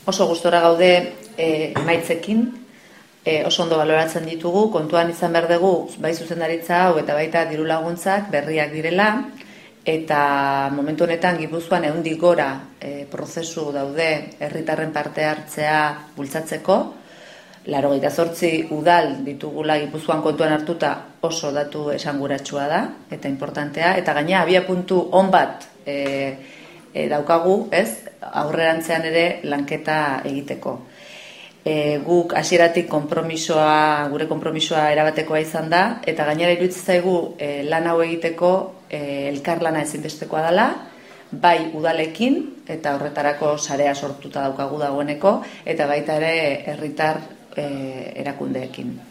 Oso gustora gaude emaitzekin, oso ondo baloratzen ditugu, kontuan izan behar dugu, bai zuzendaritza hau eta baita diru laguntzak berriak direla, eta momentu honetan Gipuzkoan 100 gora prozesu daude herritarren parte hartzea bultzatzeko. 88 udal ditugula Gipuzkoan kontuan hartuta oso datu esanguratsua da eta importantea, eta gaina abiapuntu on bat daukagu, ez, aurrerantzean ere lanketa egiteko. Guk hasieratik gure konpromisoa erabatekoa izan da, eta gainera iruditzen zaigu lan hau egiteko elkarlana ezinbestekoa dela, bai udalekin, eta horretarako sarea sortuta daukagu dagoeneko, eta baita ere herritar erakundeekin.